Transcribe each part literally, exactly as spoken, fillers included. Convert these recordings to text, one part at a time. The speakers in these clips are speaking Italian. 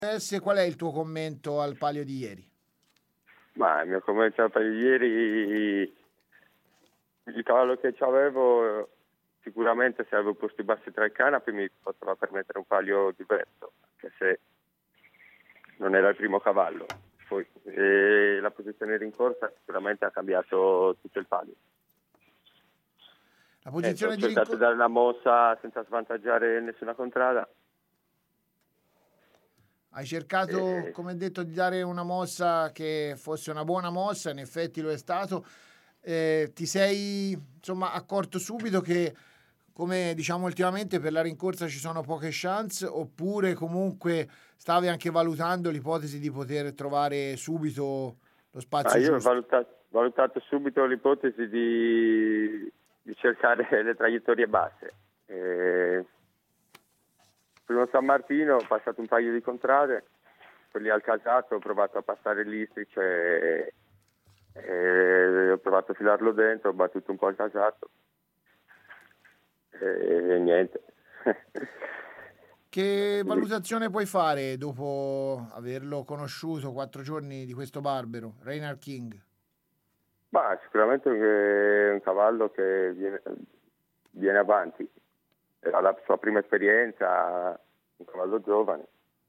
S, qual è il tuo commento al palio di ieri? Ma il mio commento al palio di ieri, il cavallo che avevo, sicuramente se avevo posto i bassi tra il canapi mi poteva permettere un palio diverso, anche se non era il primo cavallo. Poi e la posizione in rincorsa sicuramente ha cambiato tutto il palio. La posizione eh, ho di cercato rincorsa... di dare una mossa senza svantaggiare nessuna contrada. Hai cercato, E... come detto, di dare una mossa che fosse una buona mossa, in effetti lo è stato. Eh, ti sei insomma accorto subito che, come diciamo ultimamente, per la rincorsa ci sono poche chance, oppure comunque stavi anche valutando l'ipotesi di poter trovare subito lo spazio Ma io ho giusto? valutato, valutato subito l'ipotesi di, di cercare le traiettorie basse. E... Primo San Martino ho passato un paio di contrade, quelli al casato ho provato a passare l'istrice e, e ho provato a filarlo dentro, ho battuto un po' il casato e, e niente. Che valutazione puoi fare dopo averlo conosciuto quattro giorni di questo Barbero, Reynard King? Ma sicuramente è un cavallo che viene, viene avanti, era la sua prima esperienza, un cavallo giovane.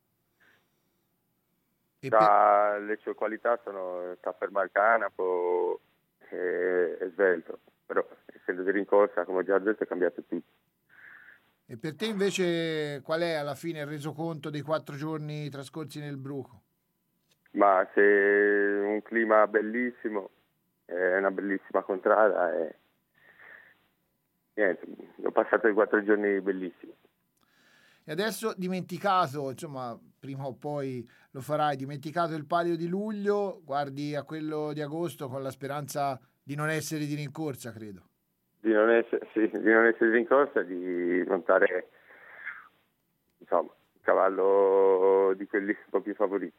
E per... Da, le sue qualità sono sa fermare il canapo e, e svelto, però essendo di rincorsa, come ho già detto, è cambiato tutto. E per te invece qual è alla fine il resoconto dei quattro giorni trascorsi nel bruco? Ma se un clima bellissimo, è una bellissima contrada e niente, ho passato i quattro giorni bellissimi. E adesso dimenticato, insomma, prima o poi lo farai, dimenticato il palio di luglio, guardi a quello di agosto con la speranza di non essere di rincorsa, credo. Di non essere, sì, di non essere di rincorsa e di montare, insomma, un cavallo di quelli un po' più favoriti.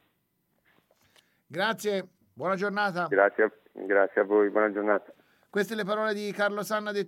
Grazie, buona giornata. Grazie, grazie a voi, buona giornata. Queste le parole di Carlo Sanna,